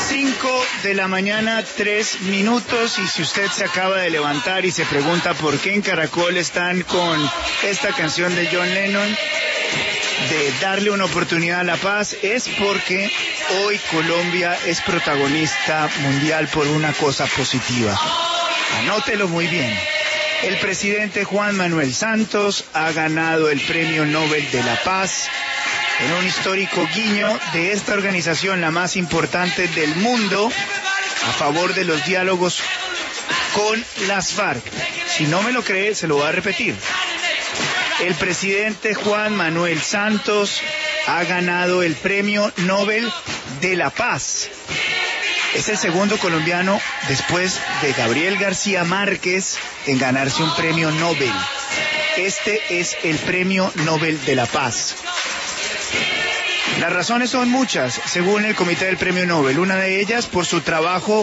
5:03 a.m, y si usted se acaba de levantar y se pregunta por qué en Caracol están con esta canción de John Lennon, de darle una oportunidad a la paz, es porque hoy Colombia es protagonista mundial por una cosa positiva. Anótelo muy bien. El presidente Juan Manuel Santos ha ganado el Premio Nobel de la Paz en un histórico guiño de esta organización, la más importante del mundo, a favor de los diálogos con las FARC. Si no me lo cree, se lo voy a repetir. El presidente Juan Manuel Santos ha ganado el Premio Nobel de la Paz. Es el segundo colombiano después de Gabriel García Márquez en ganarse un premio Nobel. Este es el Premio Nobel de la Paz. Las razones son muchas, según el Comité del Premio Nobel. Una de ellas por su trabajo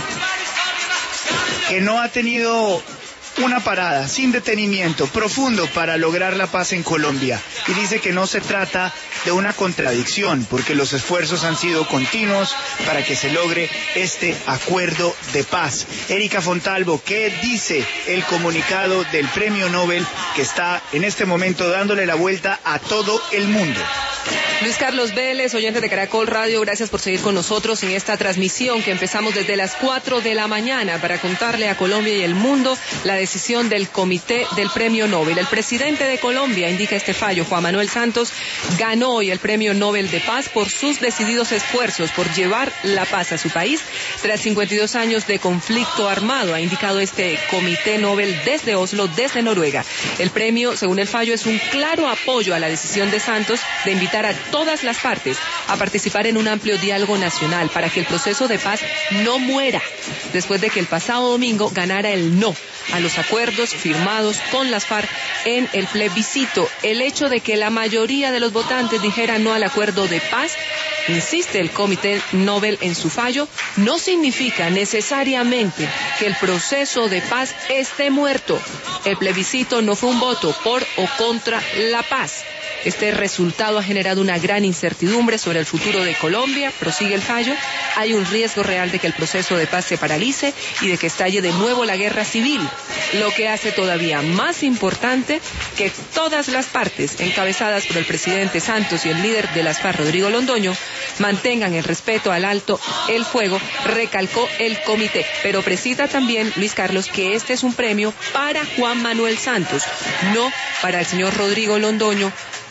que no ha tenido una parada, sin detenimiento, profundo para lograr la paz en Colombia. Y dice que no se trata de una contradicción, porque los esfuerzos han sido continuos para que se logre este acuerdo de paz. Erika Fontalvo, ¿qué dice el comunicado del Premio Nobel que está en este momento dándole la vuelta a todo el mundo? Luis Carlos Vélez, oyente de Caracol Radio, gracias por seguir con nosotros en esta transmisión que empezamos desde las 4 de la mañana para contarle a Colombia y el mundo la decisión del Comité del Premio Nobel. El presidente de Colombia, indica este fallo, Juan Manuel Santos, ganó hoy el Premio Nobel de Paz por sus decididos esfuerzos por llevar la paz a su país tras 52 años de conflicto armado, ha indicado este Comité Nobel desde Oslo, desde Noruega. El premio, según el fallo, es un claro apoyo a la decisión de Santos de invitar a todas las partes a participar en un amplio diálogo nacional para que el proceso de paz no muera, después de que el pasado domingo ganara el no a los acuerdos firmados con las FARC en el plebiscito. El hecho de que la mayoría de los votantes dijeran no al acuerdo de paz, insiste el Comité Nobel en su fallo, no significa necesariamente que el proceso de paz esté muerto. El plebiscito no fue un voto por o contra la paz. Este resultado ha generado una gran incertidumbre sobre el futuro de Colombia, prosigue el fallo. Hay un riesgo real de que el proceso de paz se paralice y de que estalle de nuevo la guerra civil, lo que hace todavía más importante que todas las partes, encabezadas por el presidente Santos y el líder de las FARC, Rodrigo Londoño, mantengan el respeto al alto el fuego, recalcó el comité. Pero precisa también, Luis Carlos, que este es un premio para Juan Manuel Santos, no para el señor Rodrigo Londoño,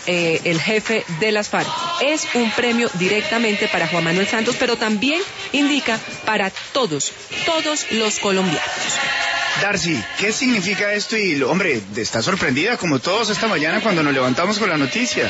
el jefe de las FARC. Es un premio directamente para Juan Manuel Santos, pero también indica para todos los colombianos. Darcy, ¿qué significa esto? Y, hombre, está sorprendida como todos esta mañana cuando nos levantamos con la noticia.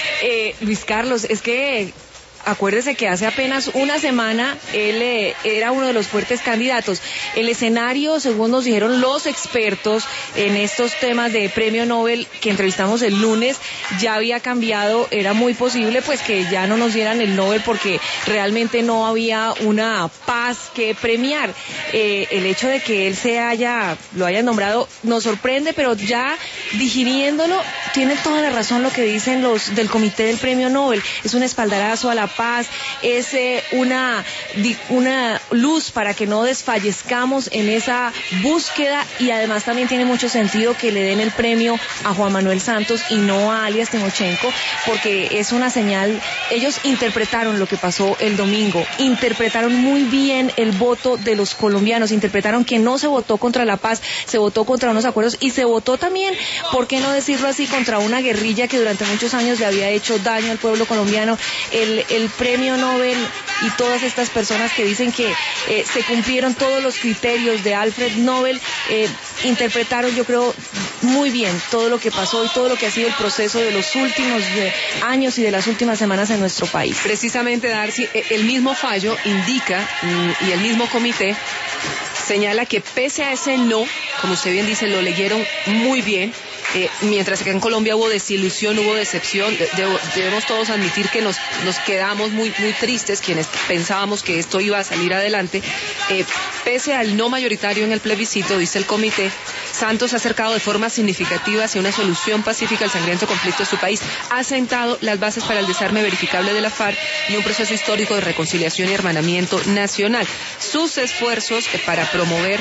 Luis Carlos, es que acuérdese que hace apenas una semana él era uno de los fuertes candidatos. El escenario, según nos dijeron los expertos en estos temas de Premio Nobel que entrevistamos el lunes, ya había cambiado. Era muy posible pues que ya no nos dieran el Nobel porque realmente no había una paz que premiar. El hecho de que él lo haya nombrado nos sorprende, pero ya digiriéndolo, tiene toda la razón lo que dicen los del Comité del Premio Nobel. Es un espaldarazo a la paz, es una luz para que no desfallezcamos en esa búsqueda, y además también tiene mucho sentido que le den el premio a Juan Manuel Santos y no a alias Timochenko, porque es una señal. Ellos interpretaron lo que pasó el domingo, interpretaron muy bien el voto de los colombianos, interpretaron que no se votó contra la paz, se votó contra unos acuerdos y se votó también, ¿por qué no decirlo así?, contra una guerrilla que durante muchos años le había hecho daño al pueblo colombiano. El premio Nobel y todas estas personas que dicen que se cumplieron todos los criterios de Alfred Nobel, interpretaron, yo creo, muy bien todo lo que pasó y todo lo que ha sido el proceso de los últimos años y de las últimas semanas en nuestro país. Precisamente, Darcy, el mismo fallo indica, y el mismo comité señala que pese a ese no, como usted bien dice, lo leyeron muy bien, mientras que en Colombia hubo desilusión, hubo decepción. Debemos todos admitir que nos quedamos muy tristes quienes pensábamos que esto iba a salir adelante. Pese al no mayoritario en el plebiscito, dice el comité, Santos ha acercado de forma significativa hacia una solución pacífica al sangriento conflicto de su país, ha sentado las bases para el desarme verificable de la FARC y un proceso histórico de reconciliación y hermanamiento nacional. Sus esfuerzos para promover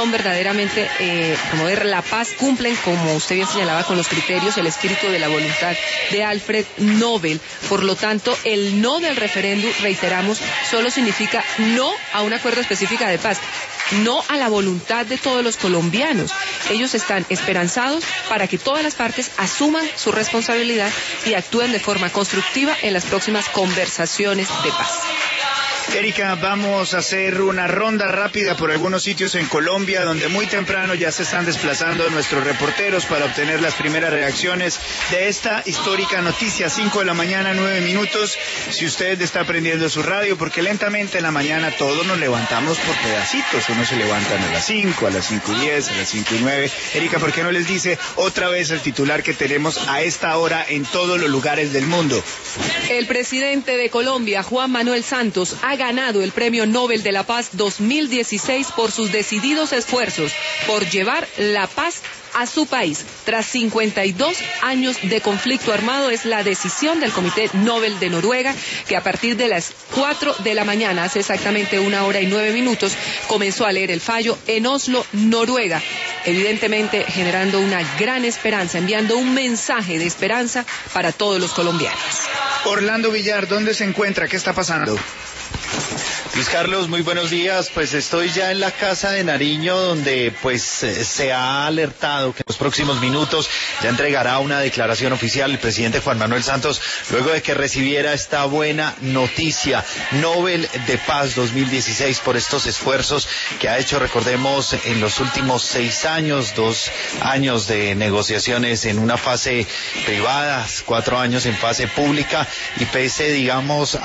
la paz, cumplen, como usted bien señalaba, con los criterios, el espíritu de la voluntad de Alfred Nobel. Por lo tanto, el no del referéndum, reiteramos, solo significa no a un acuerdo específico de paz, no a la voluntad de todos los colombianos. Ellos están esperanzados para que todas las partes asuman su responsabilidad y actúen de forma constructiva en las próximas conversaciones de paz. Erika, vamos a hacer una ronda rápida por algunos sitios en Colombia donde muy temprano ya se están desplazando nuestros reporteros para obtener las primeras reacciones de esta histórica noticia. 5 de la mañana, 9 minutos. Si usted está prendiendo su radio, porque lentamente en la mañana todos nos levantamos por pedacitos. Unos se levantan a las 5, a las 5:10, a las 5:09. Erika, ¿por qué no les dice otra vez el titular que tenemos a esta hora en todos los lugares del mundo? El presidente de Colombia, Juan Manuel Santos, ha ganado el Premio Nobel de la Paz 2016 por sus decididos esfuerzos por llevar la paz a su país. Tras 52 años de conflicto armado, es la decisión del Comité Nobel de Noruega, que a partir de las 4 de la mañana, hace exactamente 1 hora y 9 minutos, comenzó a leer el fallo en Oslo, Noruega, evidentemente generando una gran esperanza, enviando un mensaje de esperanza para todos los colombianos. Orlando Villar, ¿dónde se encuentra? ¿Qué está pasando? Luis Carlos, muy buenos días. Pues estoy ya en la Casa de Nariño, donde pues se ha alertado que en los próximos minutos ya entregará una declaración oficial el presidente Juan Manuel Santos, luego de que recibiera esta buena noticia, Nobel de Paz 2016, por estos esfuerzos que ha hecho, recordemos, en los últimos 6 años, 2 años de negociaciones en una fase privada, 4 años en fase pública, y pese, digamos,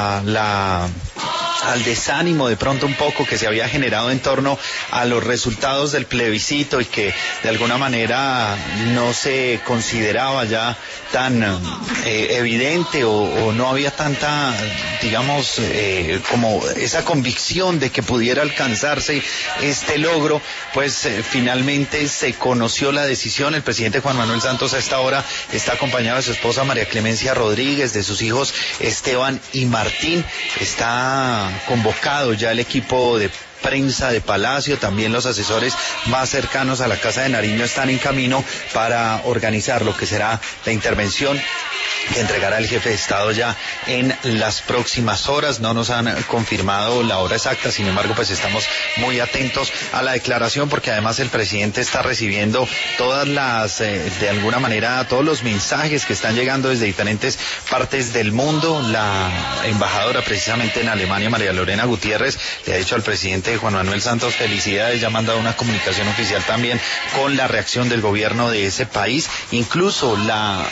al desánimo de pronto un poco que se había generado en torno a los resultados del plebiscito y que de alguna manera no se consideraba ya tan evidente o no había tanta, digamos, como esa convicción de que pudiera alcanzarse este logro, pues finalmente se conoció la decisión. El presidente Juan Manuel Santos a esta hora está acompañado de su esposa María Clemencia Rodríguez, de sus hijos Esteban y Martín. Está convocado ya el equipo de prensa de Palacio, también los asesores más cercanos a la Casa de Nariño están en camino para organizar lo que será la intervención que entregará el jefe de Estado ya en las próximas horas. No nos han confirmado la hora exacta, sin embargo, pues estamos muy atentos a la declaración, porque además el presidente está recibiendo todas las, de alguna manera, todos los mensajes que están llegando desde diferentes partes del mundo. La embajadora precisamente en Alemania, María Lorena Gutiérrez, le ha dicho al presidente Juan Manuel Santos felicidades, ya ha mandado una comunicación oficial también con la reacción del gobierno de ese país. Incluso la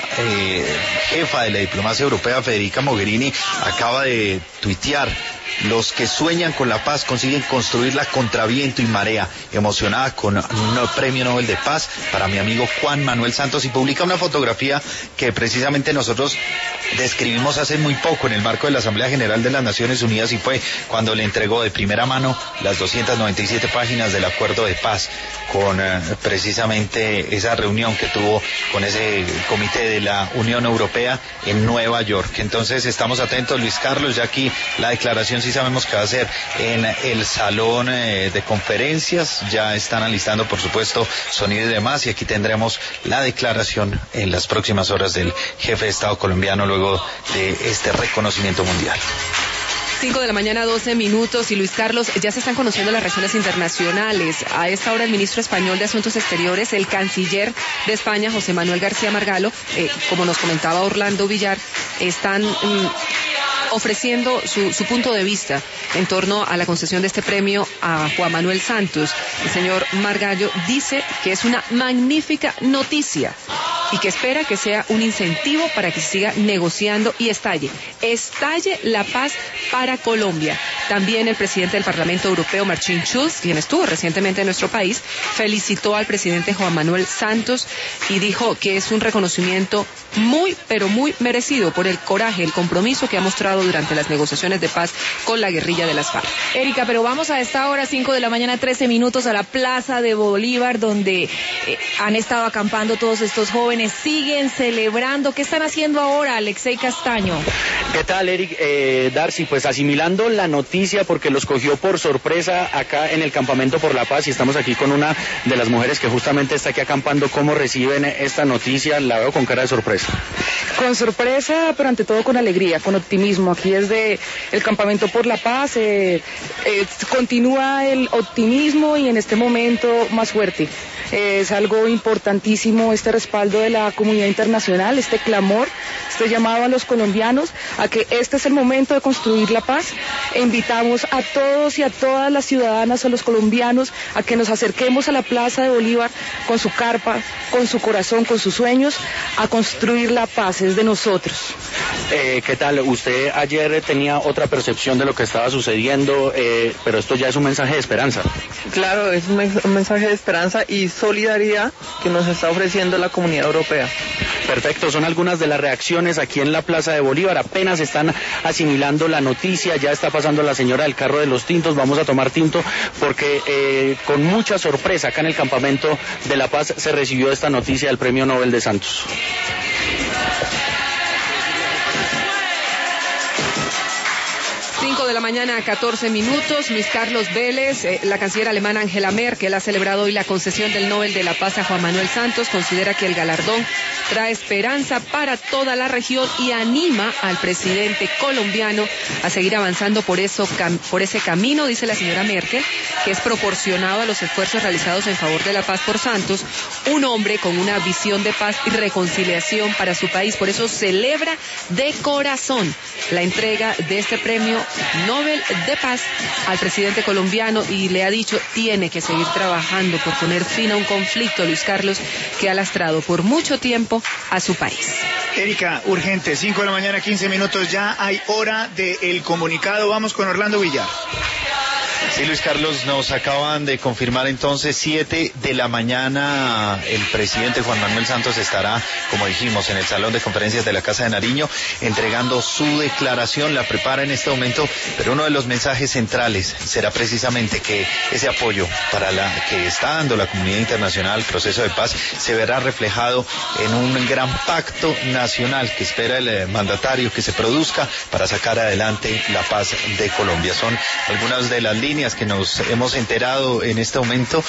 jefa de la diplomacia europea, Federica Mogherini, acaba de tuitear: los que sueñan con la paz consiguen construirla contra viento y marea, emocionada con un premio Nobel de Paz para mi amigo Juan Manuel Santos, y publica una fotografía que precisamente nosotros describimos hace muy poco en el marco de la Asamblea General de las Naciones Unidas, y fue cuando le entregó de primera mano las 297 páginas del acuerdo de paz, con precisamente esa reunión que tuvo con ese comité de la Unión Europea en Nueva York. Entonces estamos atentos, Luis Carlos, ya aquí la declaración sí sabemos que va a ser en el salón de conferencias. Ya están alistando, por supuesto, sonido y demás, y aquí tendremos la declaración en las próximas horas del jefe de Estado colombiano luego de este reconocimiento mundial. 5 de la mañana, 12 minutos, y Luis Carlos, ya se están conociendo las reacciones internacionales. A esta hora el ministro español de Asuntos Exteriores, el canciller de España, José Manuel García Margallo, como nos comentaba Orlando Villar, están ofreciendo su punto de vista en torno a la concesión de este premio a Juan Manuel Santos. El señor Margallo dice que es una magnífica noticia y que espera que sea un incentivo para que se siga negociando y estalle la paz para Colombia. También el presidente del Parlamento Europeo, Martin Schulz, quien estuvo recientemente en nuestro país, felicitó al presidente Juan Manuel Santos y dijo que es un reconocimiento muy, pero muy merecido por el coraje, el compromiso que ha mostrado durante las negociaciones de paz con la guerrilla de las FARC. Erika, pero vamos a esta hora, 5 de la mañana, 13 minutos, a la Plaza de Bolívar, donde han estado acampando todos estos jóvenes, siguen celebrando. ¿Qué están haciendo ahora, Alexei Castaño? ¿Qué tal, Eric? Darcy, pues asimilando la noticia porque los cogió por sorpresa acá en el Campamento por la Paz, y estamos aquí con una de las mujeres que justamente está aquí acampando. ¿Cómo reciben esta noticia? La veo con cara de sorpresa. Con sorpresa, pero ante todo con alegría, con optimismo. Aquí desde el Campamento por la Paz continúa el optimismo, y en este momento más fuerte. Es algo importantísimo este respaldo de la comunidad internacional, este clamor, este llamado a los colombianos a que este es el momento de construir la paz, e invitamos a todos y a todas las ciudadanas, a los colombianos, a que nos acerquemos a la Plaza de Bolívar con su carpa, con su corazón, con sus sueños, a construir la paz. Es de nosotros. ¿Qué tal? Usted ayer tenía otra percepción de lo que estaba sucediendo, pero esto ya es un mensaje de esperanza. Claro, es un mensaje de esperanza y solidaridad que nos está ofreciendo la comunidad europea. Perfecto, son algunas de las reacciones aquí en la Plaza de Bolívar. Apenas están asimilando la noticia, ya está pasando la señora del carro de los tintos. Vamos a tomar tinto porque con mucha sorpresa acá en el Campamento de la Paz se recibió esta noticia del Premio Nobel de Santos. 5 de la mañana, 14 minutos. Luis Carlos Vélez, la canciller alemana Angela Merkel ha celebrado hoy la concesión del Nobel de la Paz a Juan Manuel Santos. Considera que el galardón trae esperanza para toda la región y anima al presidente colombiano a seguir avanzando por ese camino, dice la señora Merkel, que es proporcionado a los esfuerzos realizados en favor de la paz por Santos, un hombre con una visión de paz y reconciliación para su país. Por eso celebra de corazón la entrega de este premio Nobel de Paz al presidente colombiano, y le ha dicho tiene que seguir trabajando por poner fin a un conflicto, Luis Carlos, que ha lastrado por mucho tiempo a su país. Erika, urgente, 5 de la mañana, 15 minutos, ya hay hora del comunicado. Vamos con Orlando Villar. Sí, Luis Carlos, nos acaban de confirmar entonces 7 de la mañana. El presidente Juan Manuel Santos estará, como dijimos, en el Salón de Conferencias de la Casa de Nariño, entregando su declaración. La prepara en este momento, pero uno de los mensajes centrales será precisamente que ese apoyo para que está dando la comunidad internacional al proceso de paz se verá reflejado en un gran pacto nacional que espera el mandatario que se produzca para sacar adelante la paz de Colombia. Son algunas de las líneas que nos hemos enterado en este momento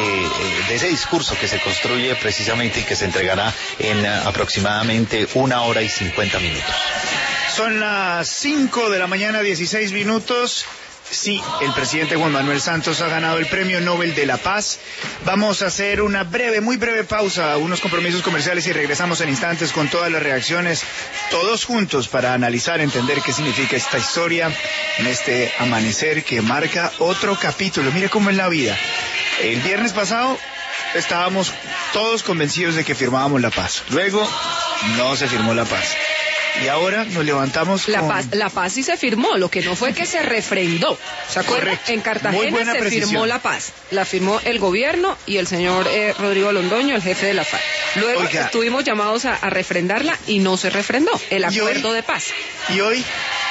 de ese discurso que se construye precisamente y que se entregará en aproximadamente 1 hora y 50 minutos. Son las 5 de la mañana, 16 minutos. Sí, el presidente Juan Manuel Santos ha ganado el Premio Nobel de la Paz. Vamos a hacer una muy breve pausa, unos compromisos comerciales, y regresamos en instantes con todas las reacciones, todos juntos, para analizar, entender qué significa esta historia en este amanecer que marca otro capítulo. Mire cómo es la vida. El viernes pasado estábamos todos convencidos de que firmábamos la paz. Luego no se firmó la paz. Y ahora nos levantamos La paz sí se firmó, lo que no fue que se refrendó. ¿Se acuerda? Correcto. En Cartagena se firmó la paz. La firmó el gobierno y el señor Rodrigo Londoño, el jefe de la FARC. Luego estuvimos llamados a refrendarla y no se refrendó el acuerdo de paz. Y hoy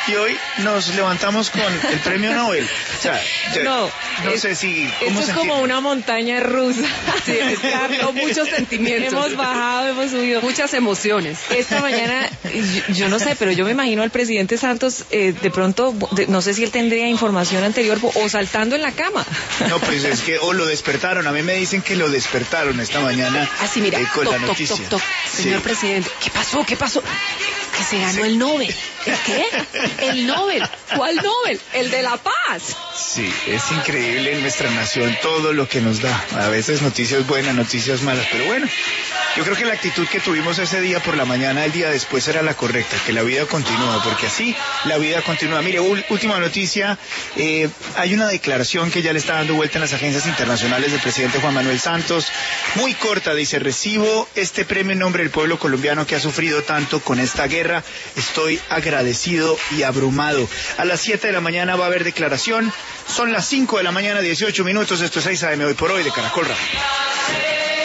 nos levantamos con el premio Nobel. O sea, no sé si... Esto es como una montaña rusa. Sí, Carlos, muchos sentimientos. Hemos bajado, hemos subido. Muchas emociones. Esta mañana, yo no sé, pero yo me imagino al presidente Santos, de pronto, no sé si él tendría información anterior, o saltando en la cama. No, pues es que lo despertaron. A mí me dicen que lo despertaron esta mañana. Así, mira, con la noticia. Señor presidente, ¿qué pasó? Que se ganó el Nobel. ¿El qué? El Nobel. ¿Cuál Nobel? El de la paz. Sí, es increíble en nuestra nación todo lo que nos da. A veces noticias buenas, noticias malas, pero bueno, Yo creo que la actitud que tuvimos ese día por la mañana, el día después, era la correcta, que la vida continúa, porque así la vida continúa. Mire, última noticia, hay una declaración que ya le está dando vuelta en las agencias internacionales del presidente Juan Manuel Santos, muy corta, dice: recibo este premio en nombre del pueblo colombiano que ha sufrido tanto con esta guerra, estoy agradecido y abrumado. A las 7 de la mañana va a haber declaración, son las 5 de la mañana, 18 minutos, esto es 6 AM Hoy por Hoy de Caracol Radio.